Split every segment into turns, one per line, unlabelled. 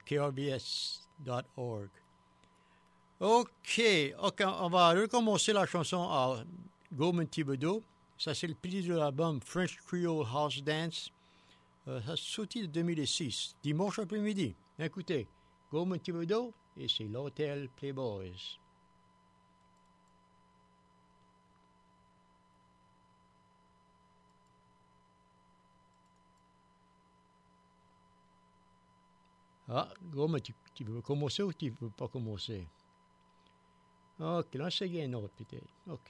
KRBS.org. OK, on va recommencer la chanson à Goldman Thibodeau. Ça, c'est le petit de l'album French Creole House Dance. Ça sorti de 2006, dimanche après-midi. Écoutez, Goldman Thibodeau et c'est l'Hôtel Playboys. Ah, Goldman, tu veux commencer ou tu ne veux pas commencer? OK, là, c'est une autre peut-être. OK.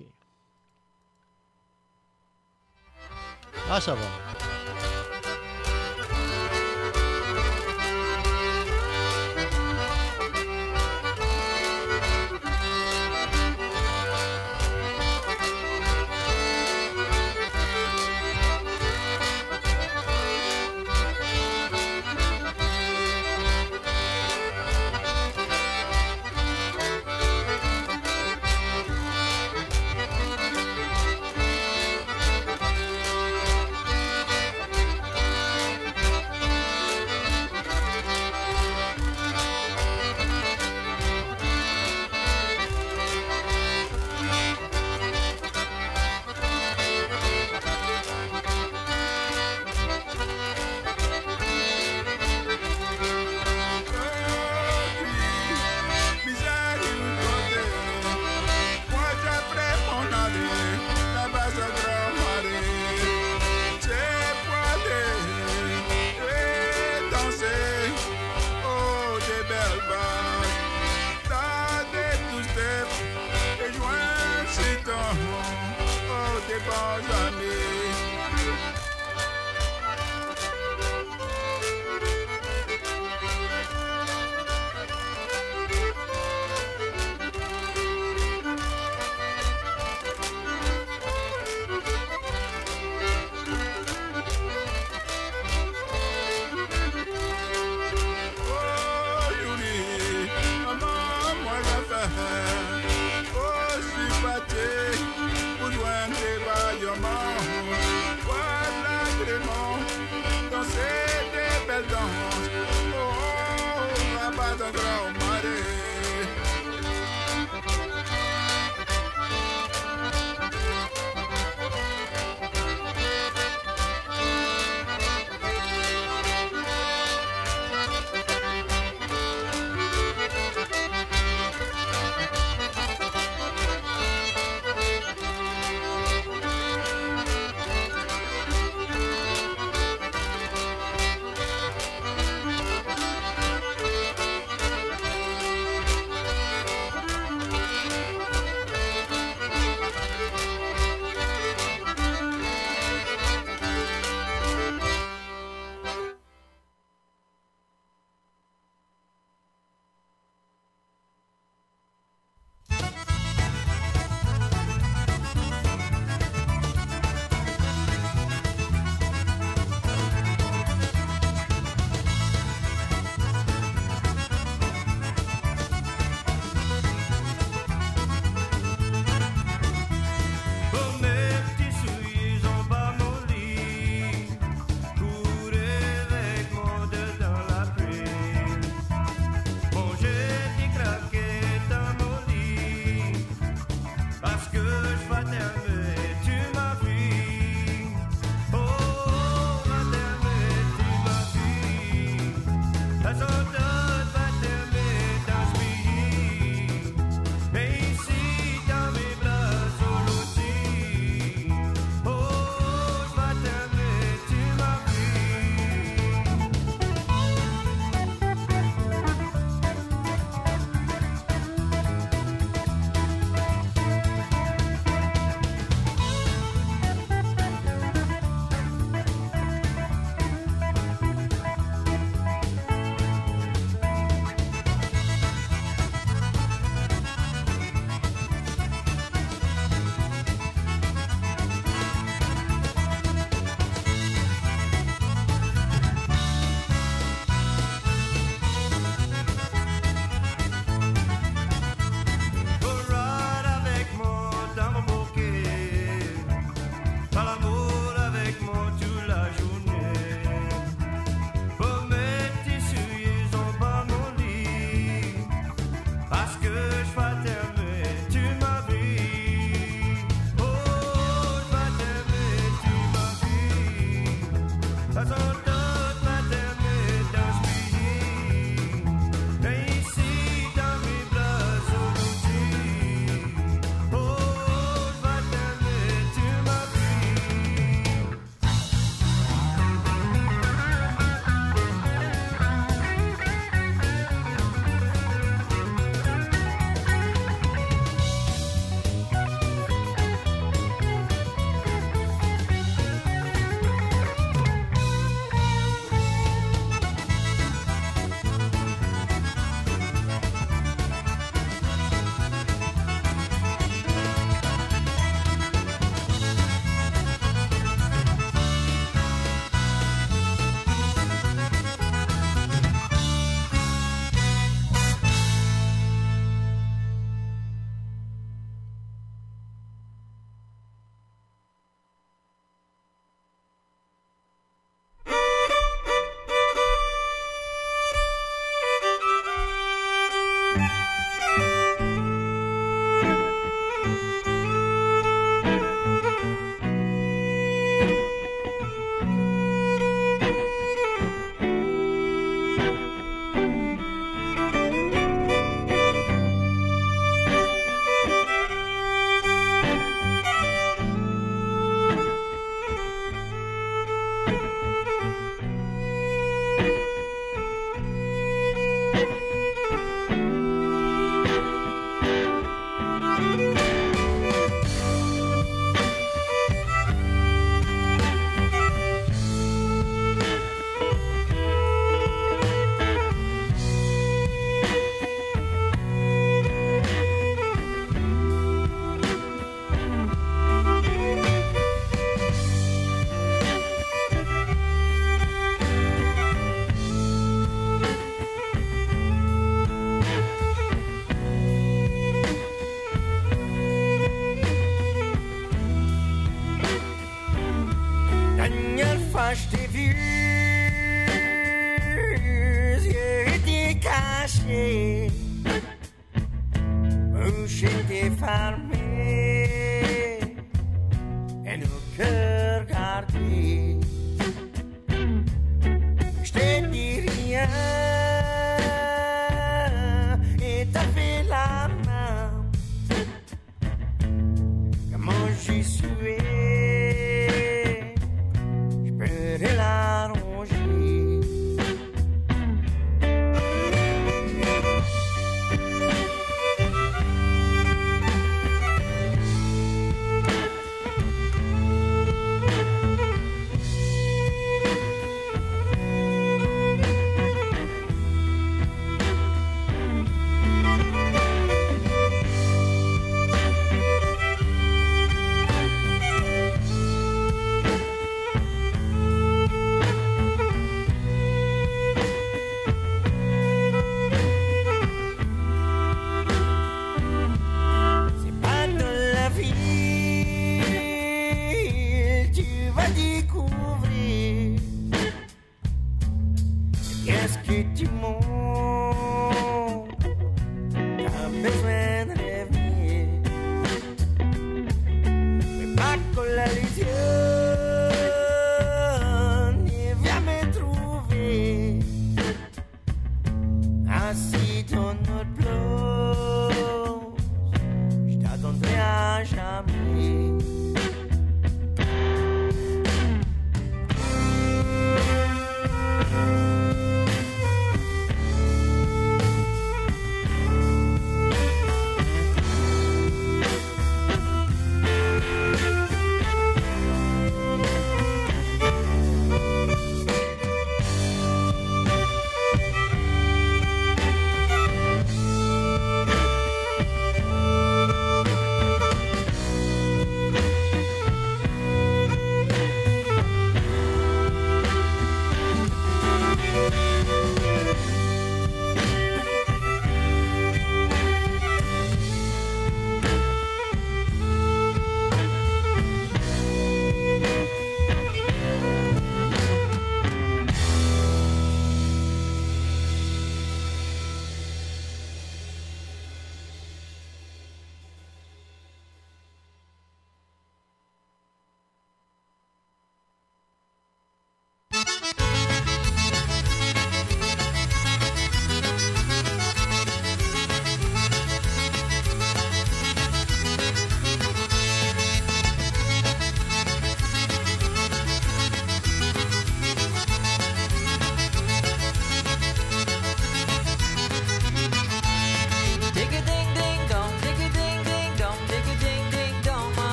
Ah, ça va.
caché, bouche était fermée, et nos cœurs gardés. Je t'ai dit rien, et t'as fait la main. Comment j'y suis, je peux l'arranger.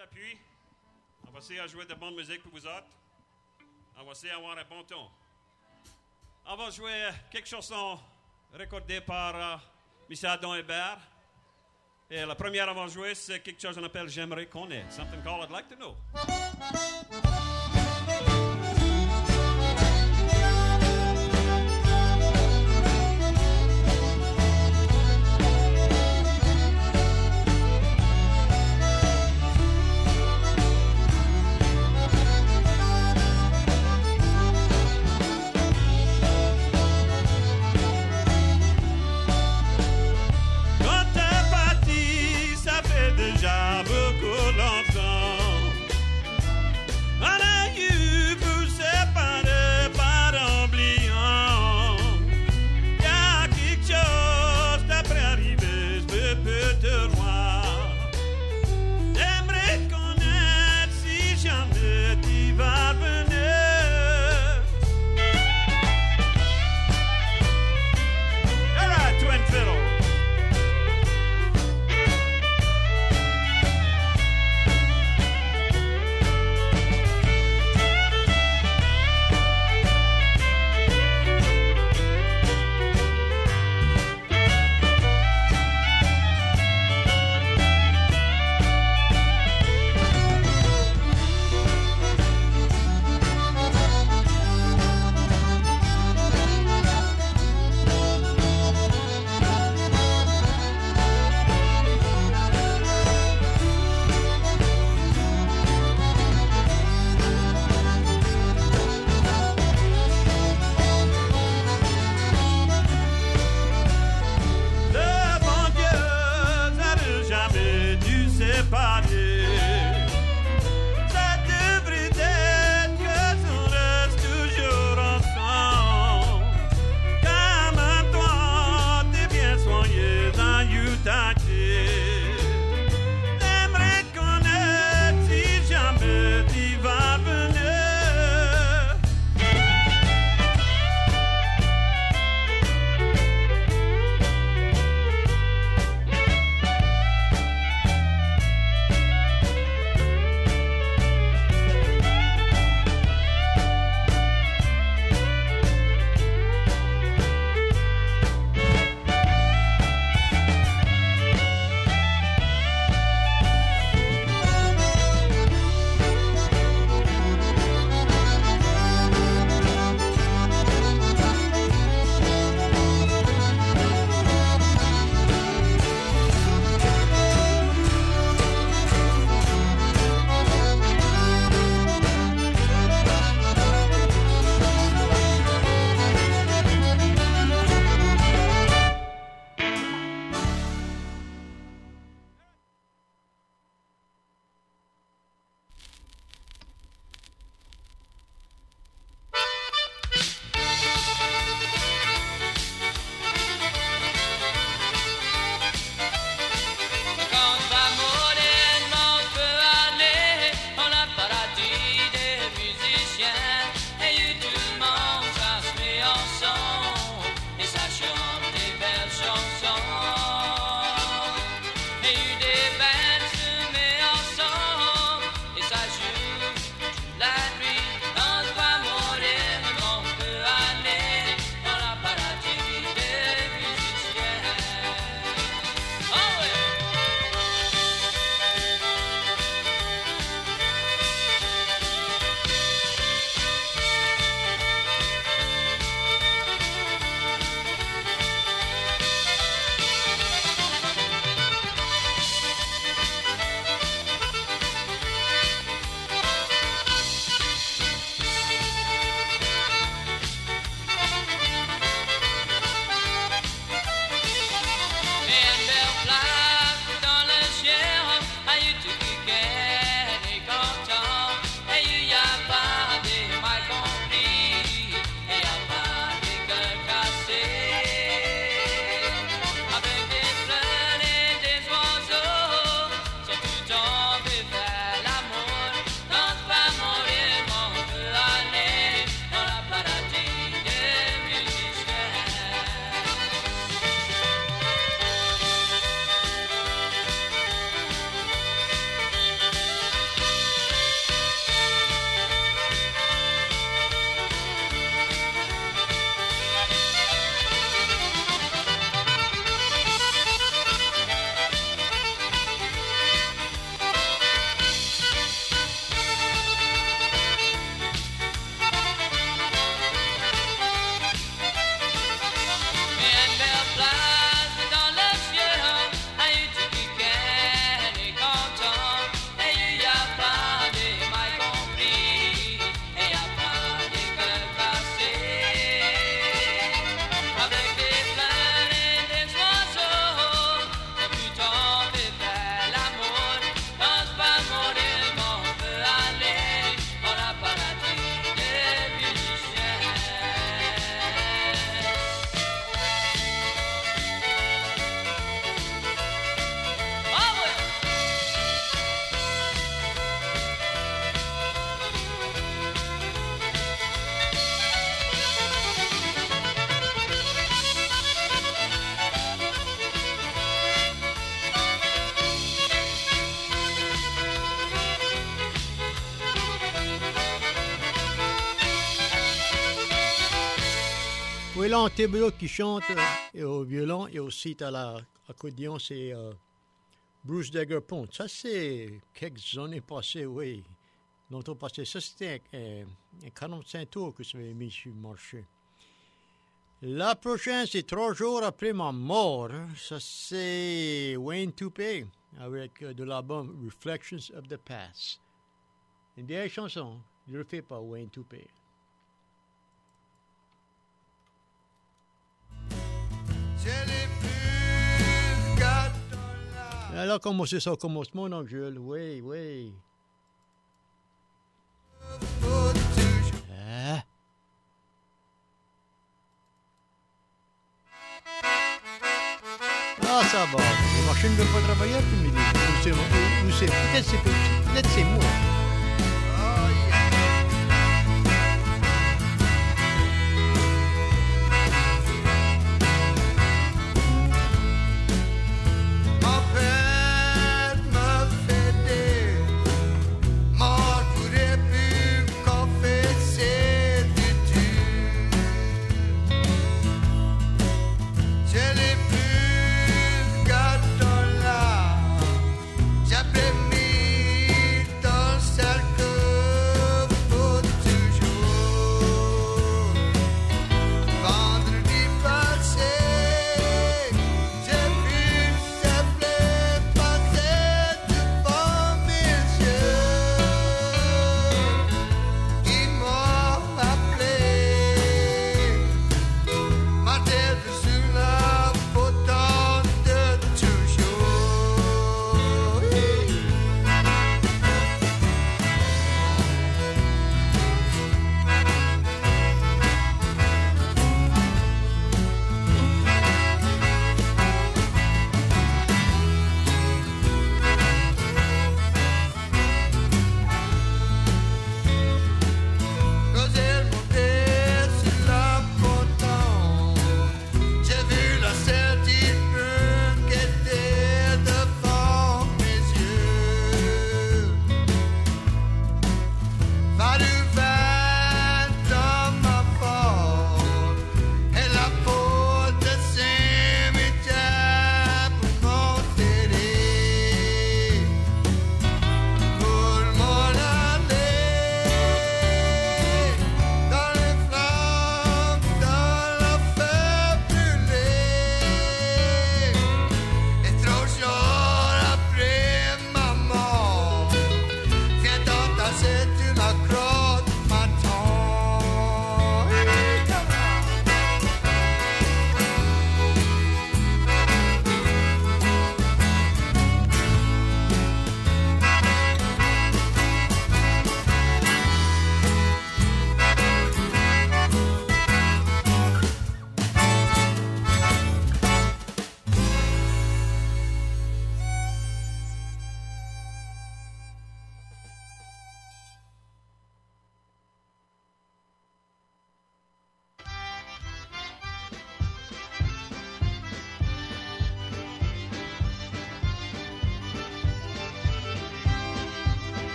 d'appui. On va essayer de jouer de bonne musique pour vous autres. On va essayer d'avoir un bon ton. On va jouer quelques chansons recordées par M. Adam Hébert. Et la première qu'on va jouer, c'est quelque chose qu'on appelle J'aimerais connaître. Something called I'd like to know.
Déjà beaucoup longtemps, on a eu pour séparer par oubliant. Y a quelque chose d'après arriver, je peux te voir. J'aimerais te connaître si jamais tu vas venir. All right, twin fiddle.
Léon Thibodeau qui chante et au violon et aussi à l'accordéon, c'est Bruce Dagger-Pont. Ça, c'est quelques années passées, oui. Longtemps passé. Ça, c'était un 45 tours que ça avait mis sur le marché. La prochaine, c'est 3 jours après ma mort. Ça, c'est Wayne Toupé avec de l'album Reflections of the Past. Une vieille chanson, refait par Wayne Toupé. Alors, comment c'est ça au commencement, donc, Jules? Oui, oui. Hein? Ah, ça va. Les machines ne veulent pas travailler après-midi. Peut-être c'est moi.
J'avais mis dans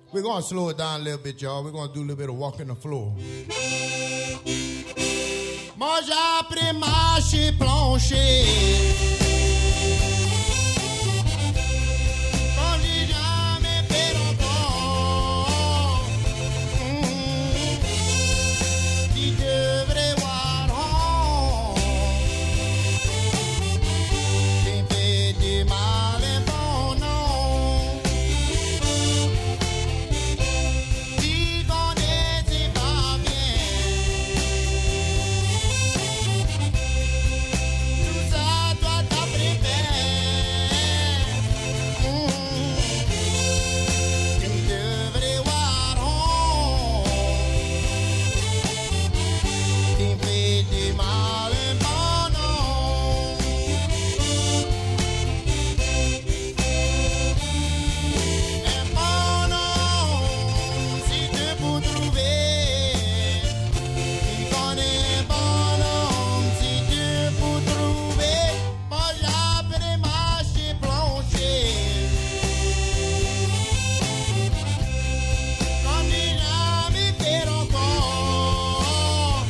We're going to slow it down a little bit, y'all. We're going to do a little bit of walking the floor. Moi j'ai appris marcher plancher. Quand j'ai jamais fait encore. Tu devrais voir. J'ai fait du mal et bon nom. Tu connais, c'est pas bien. Tout ça doit t'apprendre. Tu devrais voir. Tu fais du mal et bon nom. Un bon homme, si tu peux trouver. Tu connais un bon homme, si tu peux trouver. Moi j'appelle marcher plancher. Quand j'ai jamais fait encore.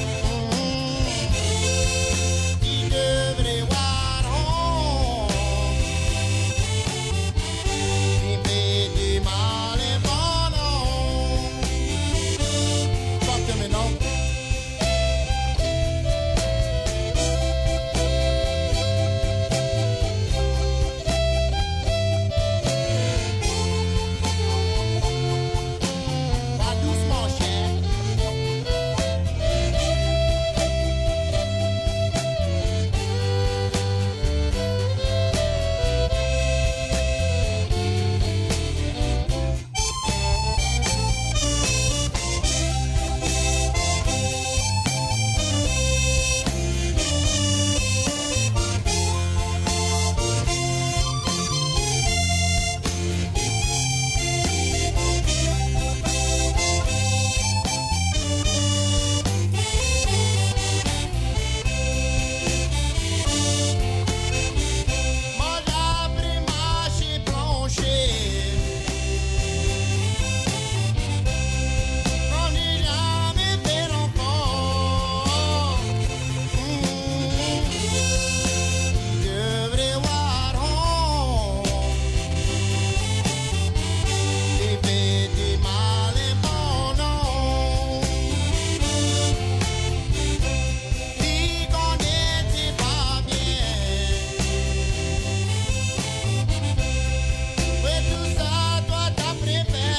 Tu devrais voir. Tu fais du mal et bon nom. Talk to me, no? Va doucement, cher. Moi j'appris marcher plancher. Quand j'ai jamais fait encore. Tu devrais voir. Tu fais du mal et bon nom. Tu connais, c'est pas bien. Oui, tout ça doit t'apprendre.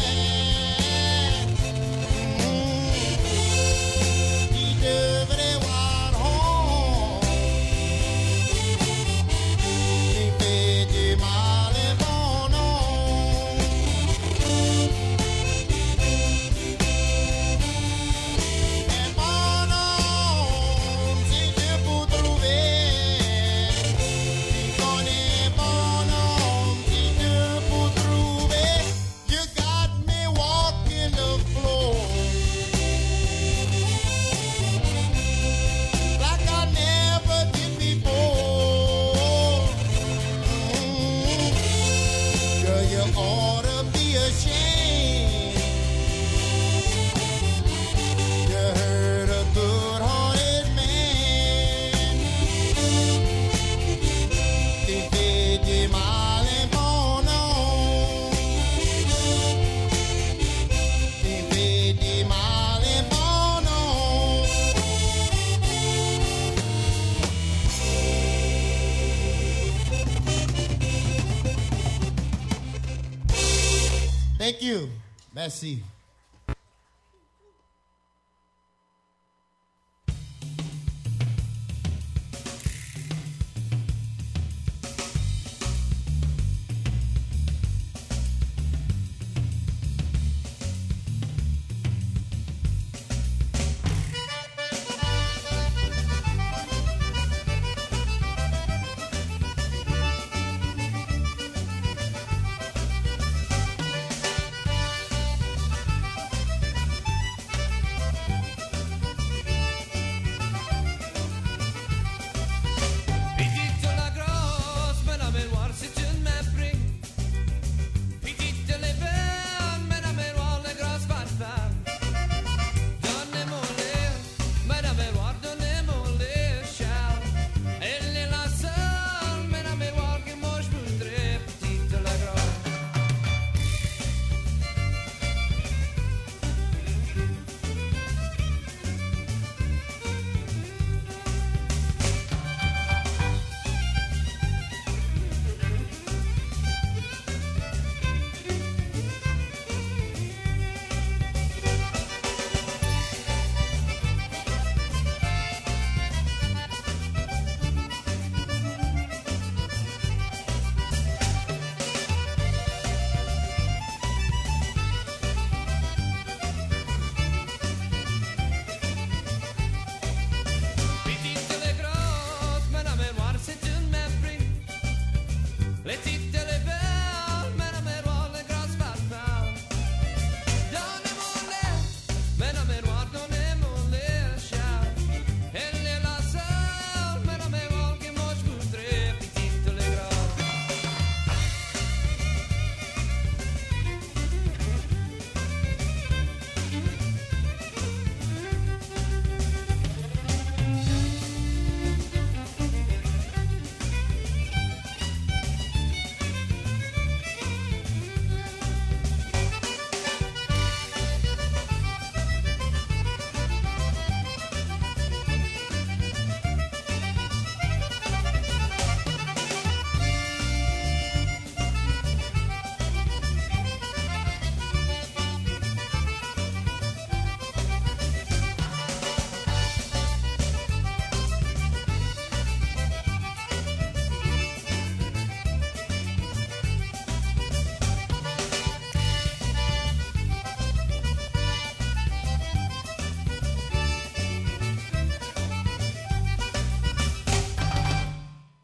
Tu devrais voir. Tu fais du mal et bon nom. Un bon homme, si tu peux trouver. Tu connais un bon homme, si tu peux trouver. You got me walking the floor. Like I never did before. Girl, you ought to be ashamed. You hurt a good-hearted man. Tu fais du mal et bon nom. Tu fais du mal et bon nom. Thank you. Merci.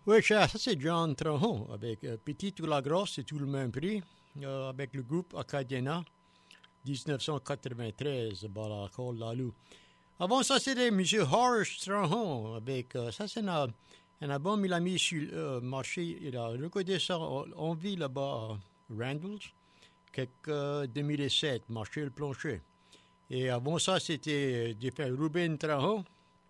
Oui, ça c'est John Trahan avec Petit ou la Grosse, c'est tout le même prix, avec le groupe Acadiana, 1993, par la Col Lalou. Avant ça, c'était M. Horace Trahan avec, ça c'est un album, il a mis sur le marché, il a recordé ça en vie là-bas à Randalls, 2007, marché le plancher. Et avant ça, c'était Ruben Trahan,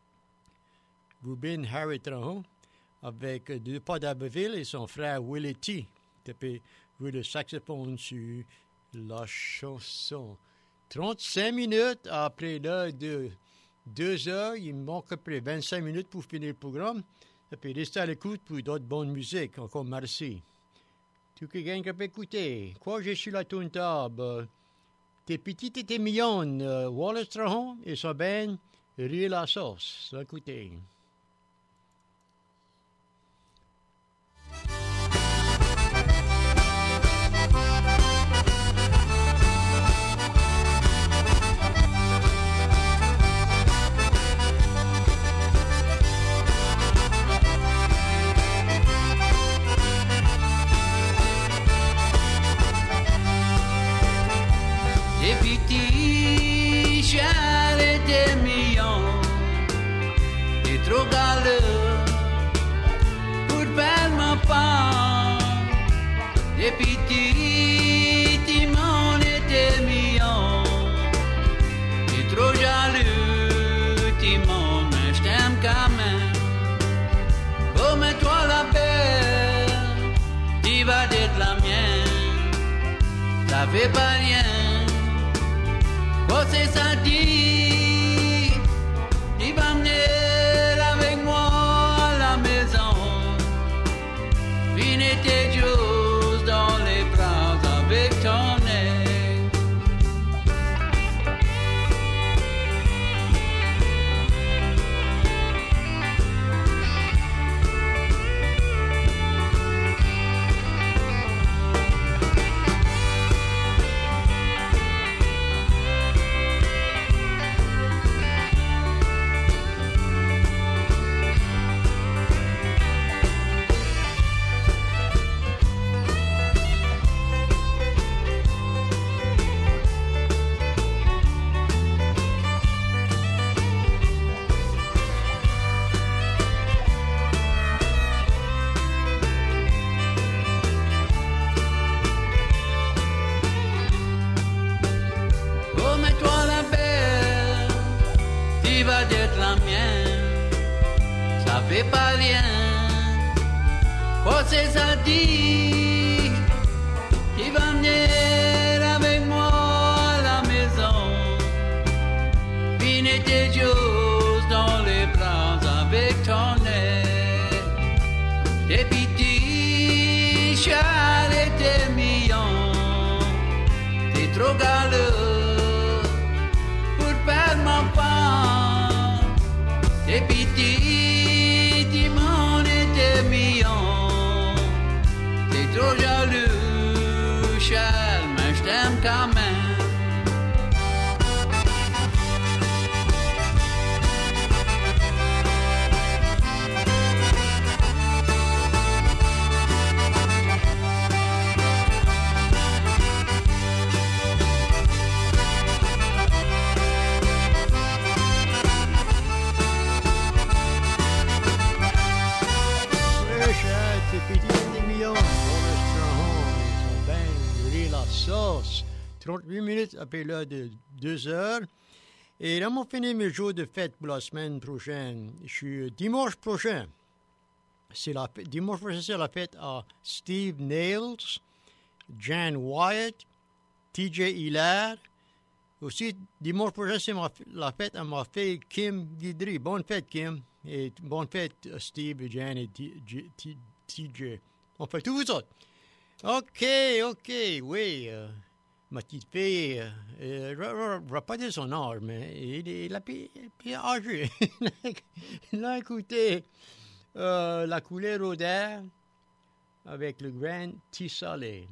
Ruben Harry Trahan, avec deux pas d'Abbeville et son frère Willie T. qui peut jouer le saxophone sur la chanson. 35 minutes après l'heure de 2 heures, il me manque à peu près 25 minutes pour finir le programme. Et puis restez à l'écoute pour d'autres bonnes musiques. Encore merci. Tout quelqu'un qui peut écouter. Quoi, j'ai sur la tourne table. T'es petite et t'es mignonne. Wallace Trahan et son band Rire la sauce. Écoutez.
Trop galeux pour faire ma part. Des petits timons étaient mignons. T'es trop jaloux, timon, mais je t'aime quand même. Oh, mais toi la belle, tu vas être la mienne. Ça fait pas rien. Oh, c'est ça dit, tu vas venir. Tes jours dans les bras avec ton nez. Pas rien, quoi c'est ça dit, qui va venir avec moi à la maison, finir tes jours dans les bras avec ton nez, tes petits chats et tes mignons, t'es trop galeux pour perdre ma part, tes petits trop jaloux, Charles, mais je t'aime quand même.
Sauce. 38 minutes après l'heure de 2 heures. Et là, on finit mes jours de fête pour la semaine prochaine. Dimanche prochain, c'est la fête à Steve Nails, Jan Wyatt, TJ Hilaire. Aussi, dimanche prochain, c'est la fête à ma fille Kim Guidry. Bonne fête, Kim. Et bonne fête, Steve, Jan et TJ. On fait tout vous autres. OK, oui. Ma petite fille, je ne vais pas dire son âge, mais il a plus âgé. Il a écouté La couleur au d'air avec le grand Tissalé.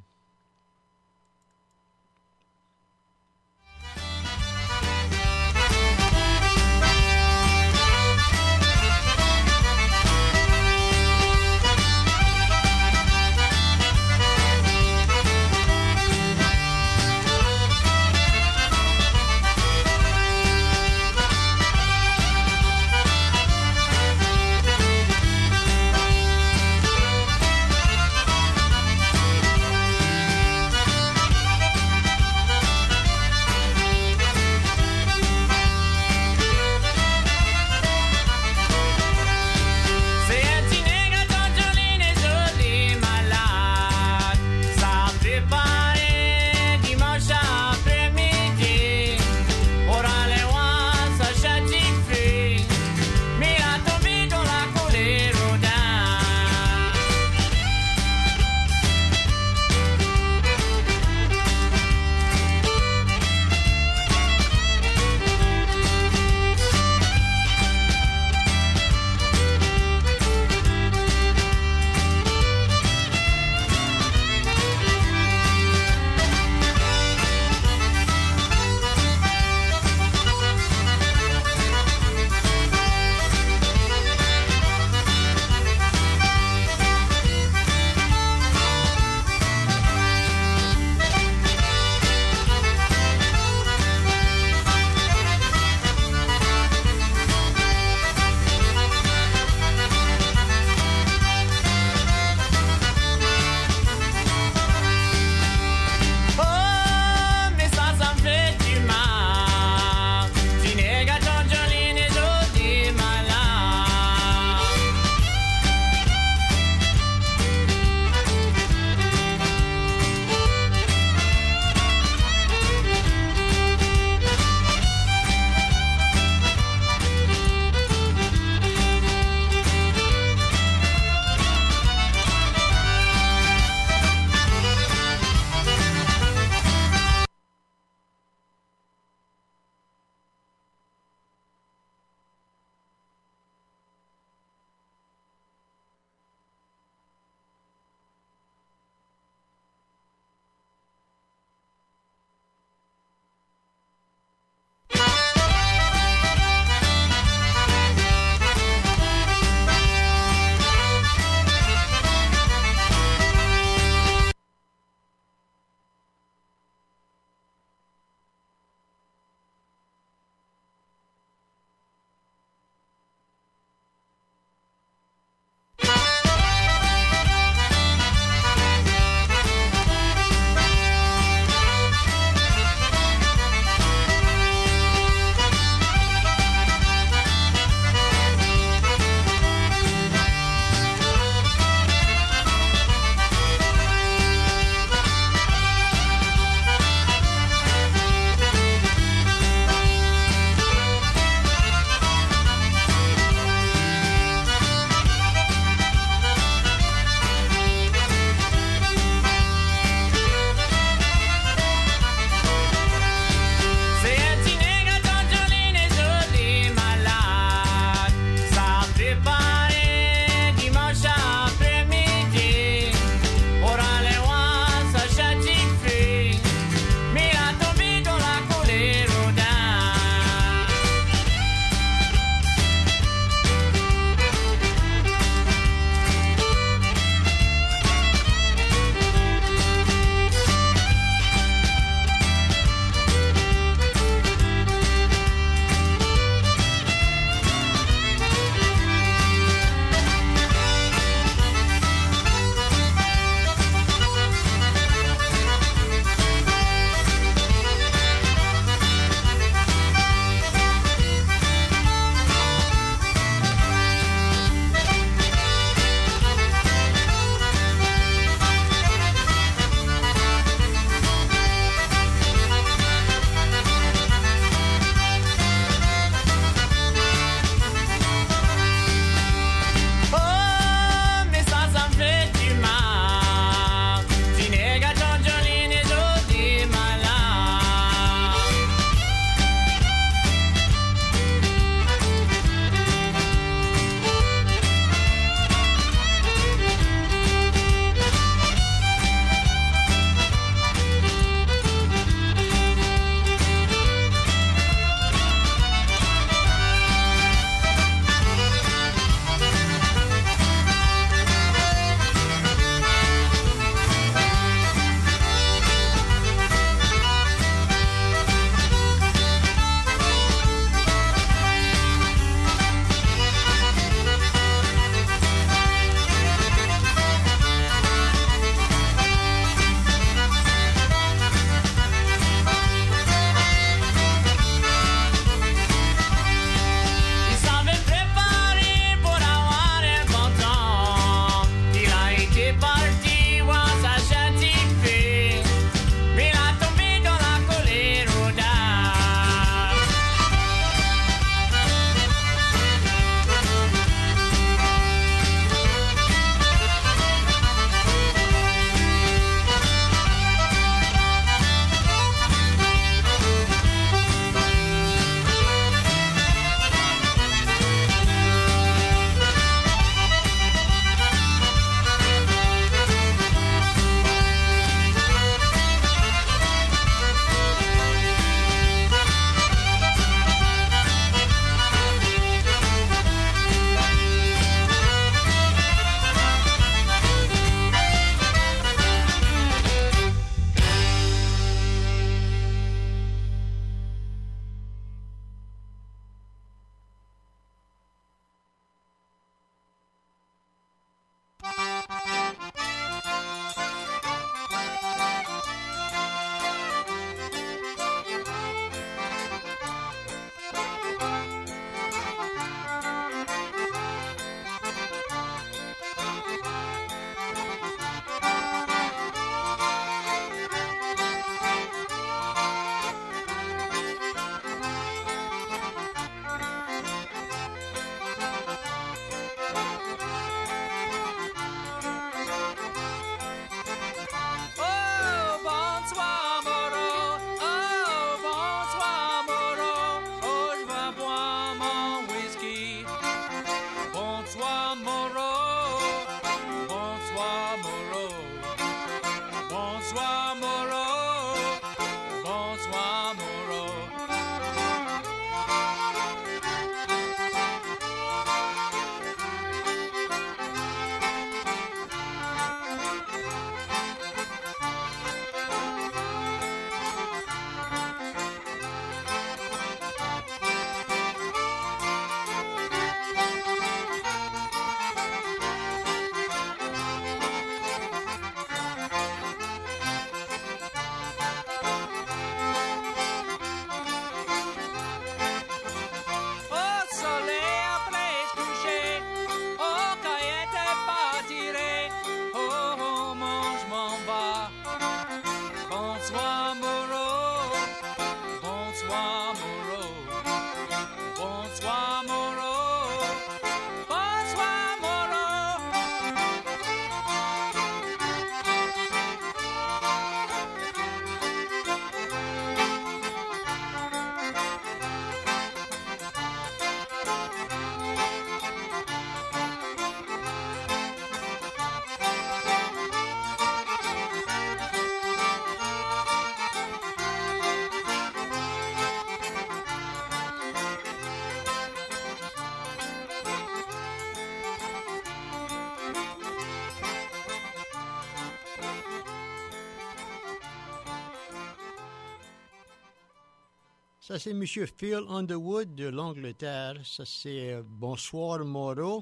Ça, c'est M. Phil Underwood de l'Angleterre. Ça, c'est Bonsoir Moreau,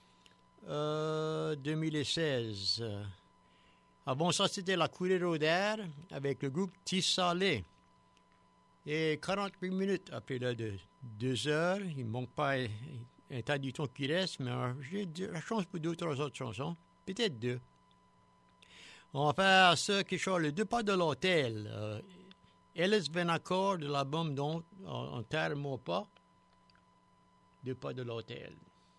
2016. Avant ça, c'était La Couleur d'air avec le groupe Tissalé. Et 48 minutes après là, de 2 heures, il ne manque pas un tas du temps qui reste, mais j'ai la chance pour 2 ou 3 autres chansons. Peut-être 2. On va faire ça, quelque chose, le départ de l'hôtel. Ellis Benacor de l'album dont on terre mon pas. Départ de l'hôtel.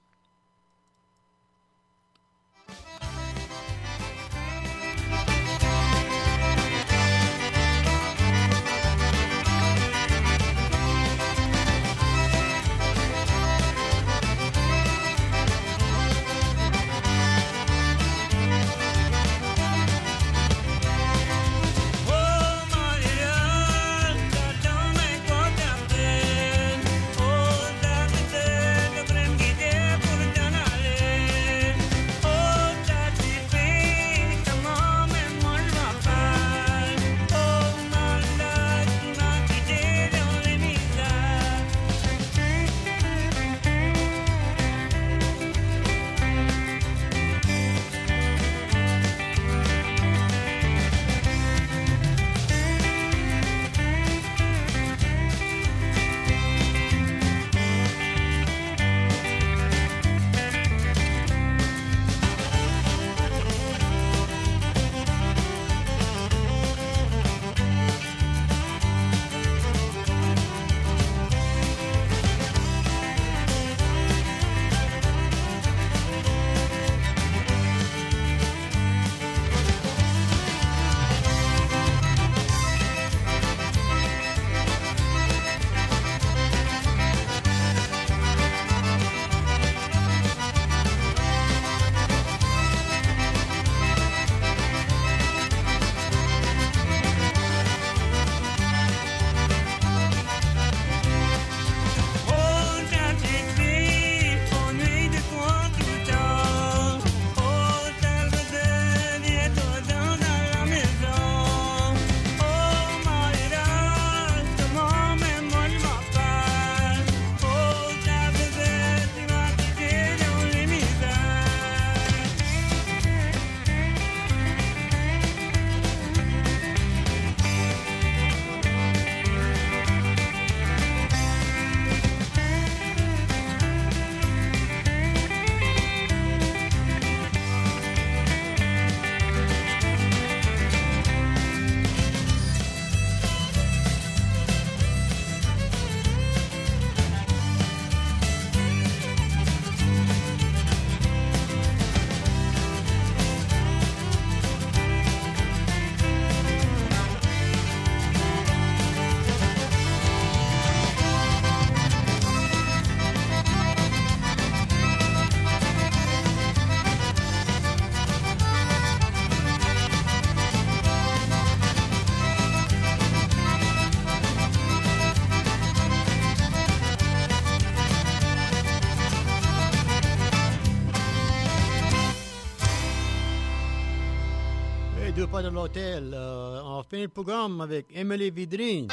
Deux pas de l'hôtel. On fait le programme avec Emily Vidrine.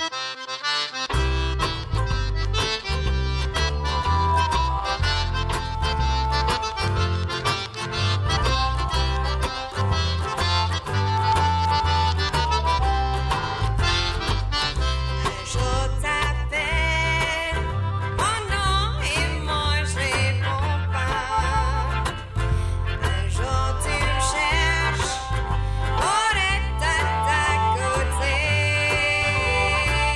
Pour être à ta côté.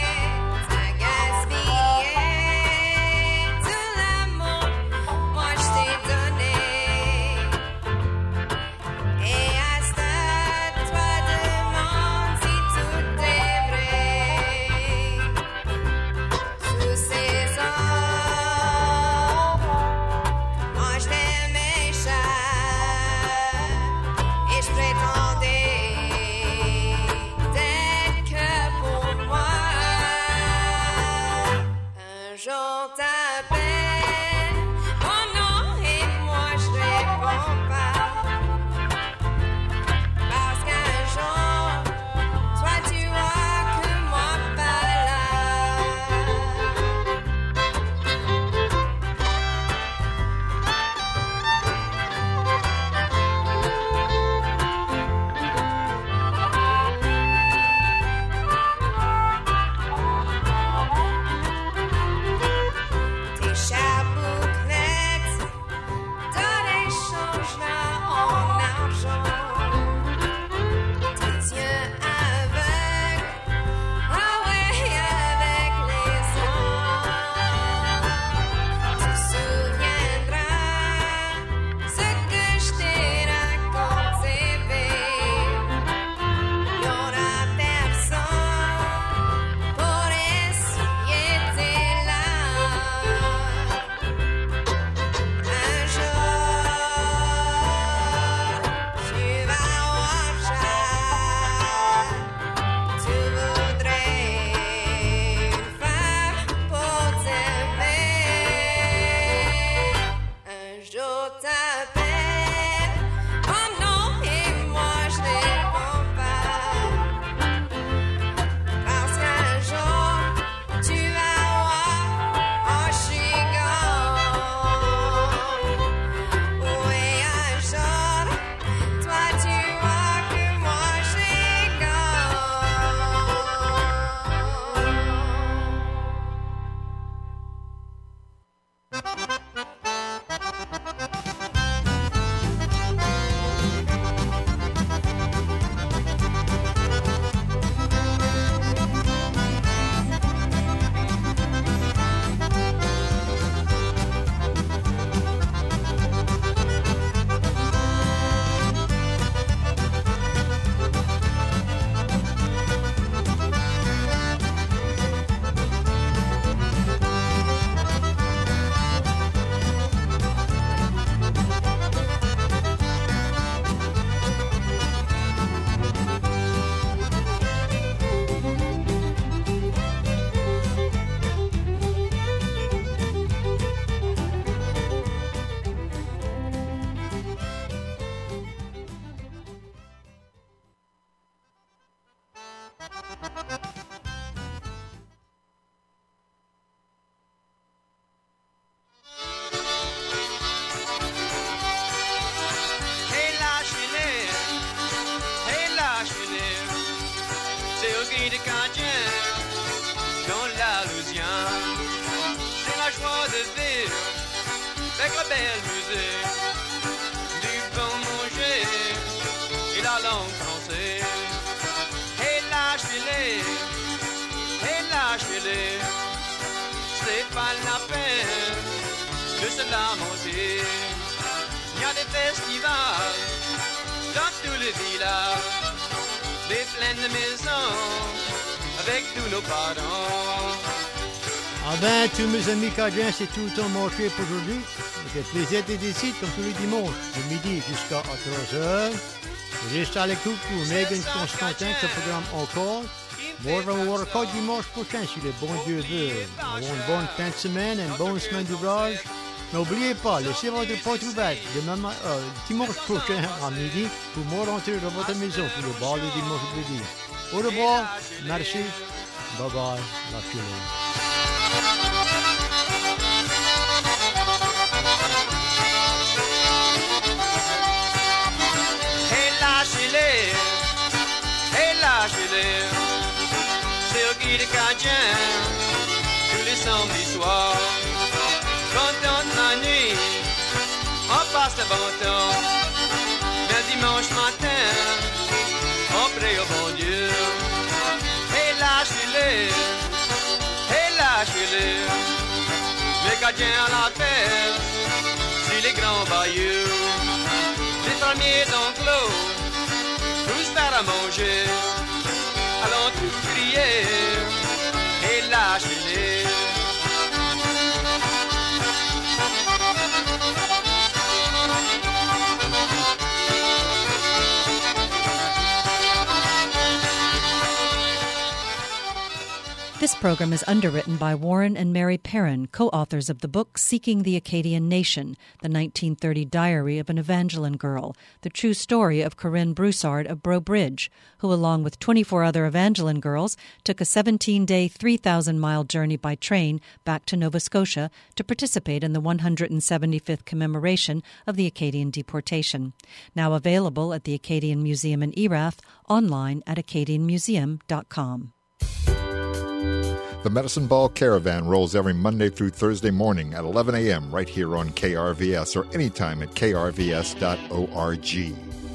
avec la belle musique, du bon manger et la langue française. Et lâchez-les, c'est pas la peine de se lamenter. Il y a des festivals dans tous les villages, des plaines de maisons avec tous nos parents.
Ah ben, tous mes amis cajans, c'est tout le temps manché pour aujourd'hui. Avec plaisir d'être ici, comme tous les dimanches, de midi jusqu'à 3h. Restez à l'écoute pour Megan Constantin, ce programme encore. Moi, on va voir encore dimanche prochain, si le bon Dieu veut. On a une bonne fin de semaine, une bonne semaine d'ouvrage. N'oubliez pas, laissez votre porte ouverte dimanche prochain à midi pour moi rentrer dans votre maison pour le bal de dimanche midi. Au revoir, merci, bye bye, lâchez-les.
Lâchez-les, c'est au guide cadien, tous les samedis soirs. Quand on la nuit, on passe le bon temps. Le dimanche matin, on prie au bon Dieu. Et lâchez-les, les gardiens à la fête, c'est les grands bayous, les fermiers d'enclos, tous faire à manger. Allons tous crier et lâchez-les.
This program is underwritten by Warren and Mary Perrin, co-authors of the book Seeking the Acadian Nation, the 1930 Diary of an Evangeline Girl, the true story of Corinne Broussard of Breaux Bridge, who, along with 24 other Evangeline girls, took a 17-day, 3,000-mile journey by train back to Nova Scotia to participate in the 175th commemoration of the Acadian deportation. Now available at the Acadian Museum in Erath, online at acadianmuseum.com.
The Medicine Ball Caravan rolls every Monday through Thursday morning at 11 a.m. right here on KRVS or anytime at krvs.org.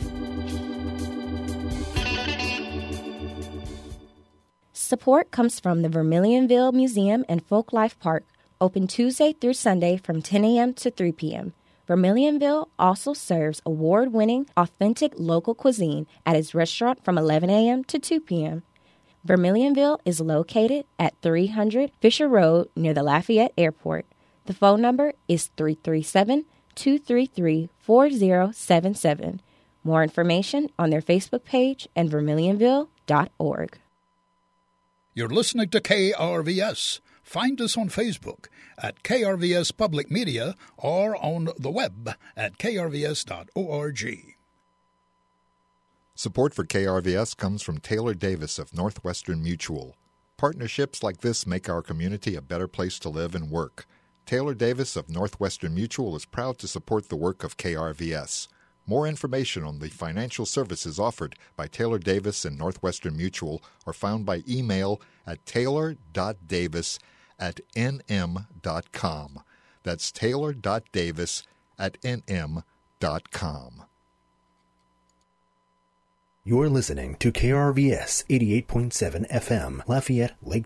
Support comes from the Vermilionville Museum and Folklife Park, open Tuesday through Sunday from 10 a.m. to 3 p.m. Vermilionville also serves award-winning, authentic local cuisine at its restaurant from 11 a.m. to 2 p.m. Vermilionville is located at 300 Fisher Road near the Lafayette Airport. The phone number is 337-233-4077. More information on their Facebook page and vermilionville.org.
You're listening to KRVS. Find us on Facebook at KRVS Public Media or on the web at krvs.org.
Support for KRVS comes from Taylor Davis of Northwestern Mutual. Partnerships like this make our community a better place to live and work. Taylor Davis of Northwestern Mutual is proud to support the work of KRVS. More information on the financial services offered by Taylor Davis and Northwestern Mutual are found by email at taylor.davis@nm.com. That's taylor.davis@nm.com.
You're listening to KRVS 88.7 FM, Lafayette, Lake